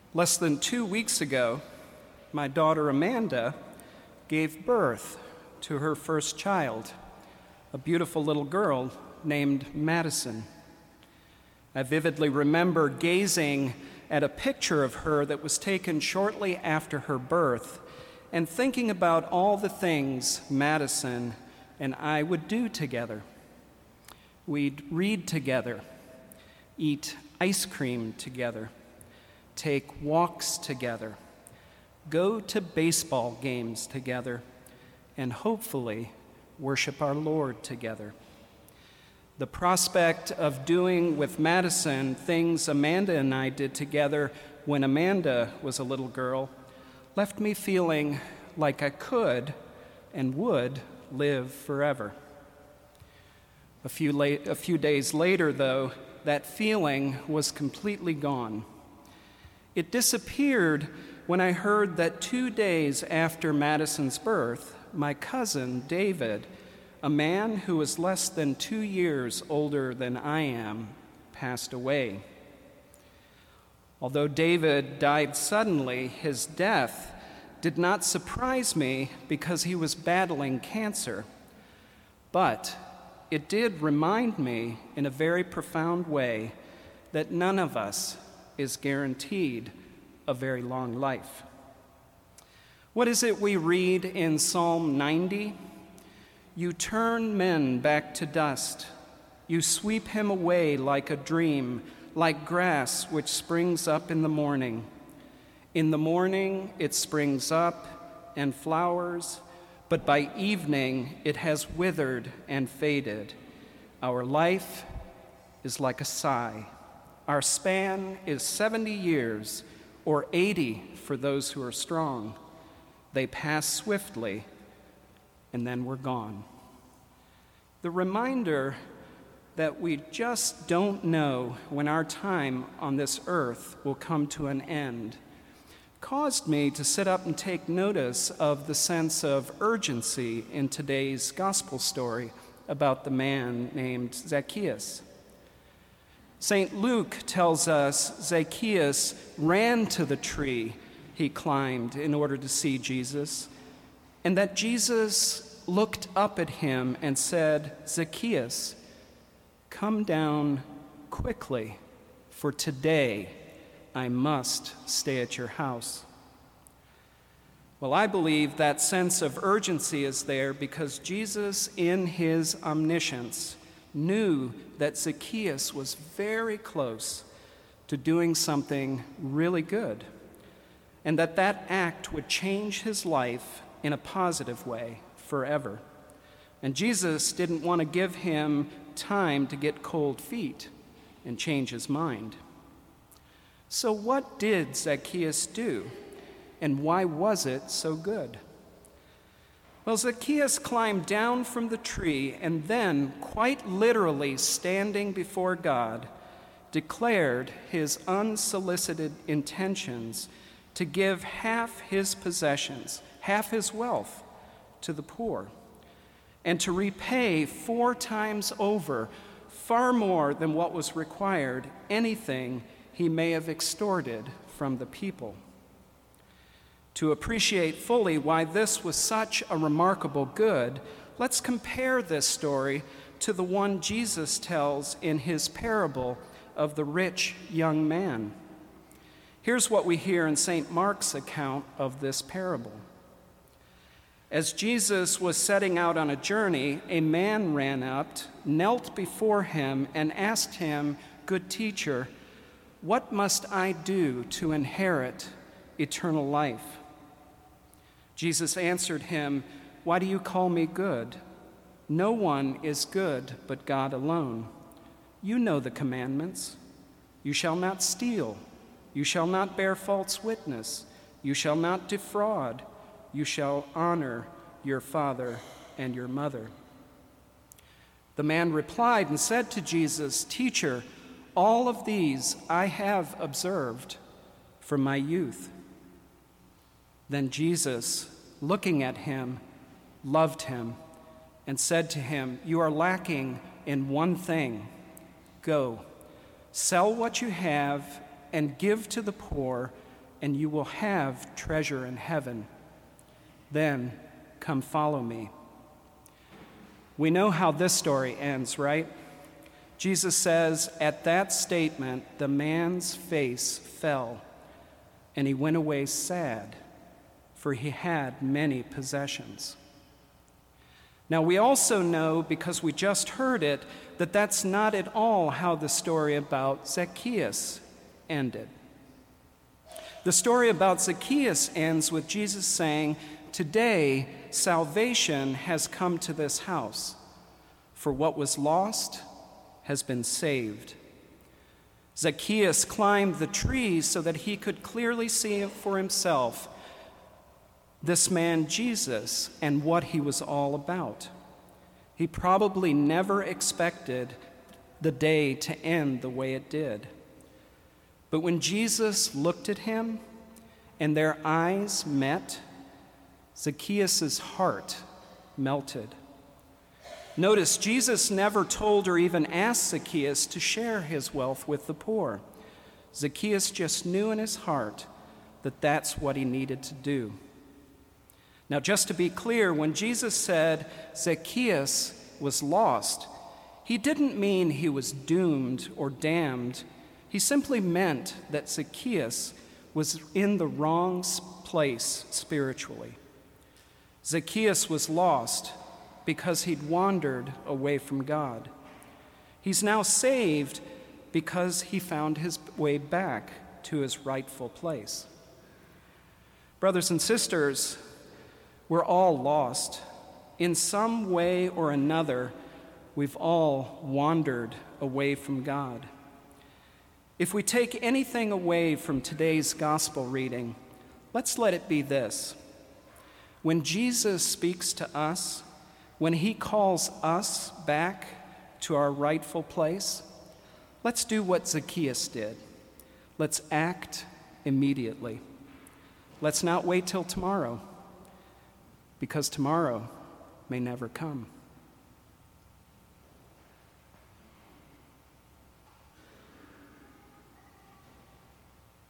Less than 2 weeks ago, my daughter Amanda gave birth to her first child, a beautiful little girl named Madison. I vividly remember gazing at a picture of her that was taken shortly after her birth and thinking about all the things Madison and I would do together. We'd read together, eat ice cream together, take walks together, go to baseball games together, and hopefully worship our Lord together. The prospect of doing with Madison things Amanda and I did together when Amanda was a little girl left me feeling like I could and would live forever. A few days later, though, that feeling was completely gone. It disappeared when I heard that 2 days after Madison's birth, my cousin, David, a man who was less than 2 years older than I am, passed away. Although David died suddenly, his death did not surprise me because he was battling cancer. But it did remind me in a very profound way that none of us is guaranteed a very long life. What is it we read in Psalm 90? You turn men back to dust. You sweep him away like a dream, like grass which springs up in the morning. In the morning it springs up and flowers, but by evening it has withered and faded. Our life is like a sigh. Our span is 70 years, or 80 for those who are strong. They pass swiftly, and then we're gone. The reminder that we just don't know when our time on this earth will come to an end caused me to sit up and take notice of the sense of urgency in today's gospel story about the man named Zacchaeus. St. Luke tells us Zacchaeus ran to the tree he climbed in order to see Jesus, and that Jesus looked up at him and said, Zacchaeus, come down quickly, for today I must stay at your house. Well, I believe that sense of urgency is there because Jesus, in his omniscience, knew that Zacchaeus was very close to doing something really good, and that act would change his life in a positive way forever. And Jesus didn't want to give him time to get cold feet and change his mind. So what did Zacchaeus do, and why was it so good? Well, Zacchaeus climbed down from the tree and then, quite literally standing before God, declared his unsolicited intentions to give half his possessions, half his wealth, to the poor, and to repay 4 times over, far more than what was required, anything he may have extorted from the people. To appreciate fully why this was such a remarkable good, let's compare this story to the one Jesus tells in his parable of the rich young man. Here's what we hear in St. Mark's account of this parable. As Jesus was setting out on a journey, a man ran up, knelt before him, and asked him, Good teacher, what must I do to inherit eternal life? Jesus answered him, Why do you call me good? No one is good but God alone. You know the commandments. You shall not steal. You shall not bear false witness. You shall not defraud. You shall honor your father and your mother. The man replied and said to Jesus, Teacher, all of these I have observed from my youth. Then Jesus, looking at him, loved him and said to him, You are lacking in one thing. Go, sell what you have and give to the poor, and you will have treasure in heaven. Then come follow me." We know how this story ends, right? Jesus says, at that statement, the man's face fell, and he went away sad, for he had many possessions. Now, we also know, because we just heard it, that that's not at all how the story about Zacchaeus ended. The story about Zacchaeus ends with Jesus saying, "Today, salvation has come to this house, for what was lost has been saved." Zacchaeus climbed the tree so that he could clearly see for himself this man Jesus and what he was all about. He probably never expected the day to end the way it did. But when Jesus looked at him and their eyes met, Zacchaeus' heart melted. Notice, Jesus never told or even asked Zacchaeus to share his wealth with the poor. Zacchaeus just knew in his heart that that's what he needed to do. Now, just to be clear, when Jesus said Zacchaeus was lost, he didn't mean he was doomed or damned. He simply meant that Zacchaeus was in the wrong place spiritually. Zacchaeus was lost because he'd wandered away from God. He's now saved because he found his way back to his rightful place. Brothers and sisters, we're all lost. In some way or another, we've all wandered away from God. If we take anything away from today's gospel reading, let's let it be this. When Jesus speaks to us, when he calls us back to our rightful place, let's do what Zacchaeus did. Let's act immediately. Let's not wait till tomorrow, because tomorrow may never come.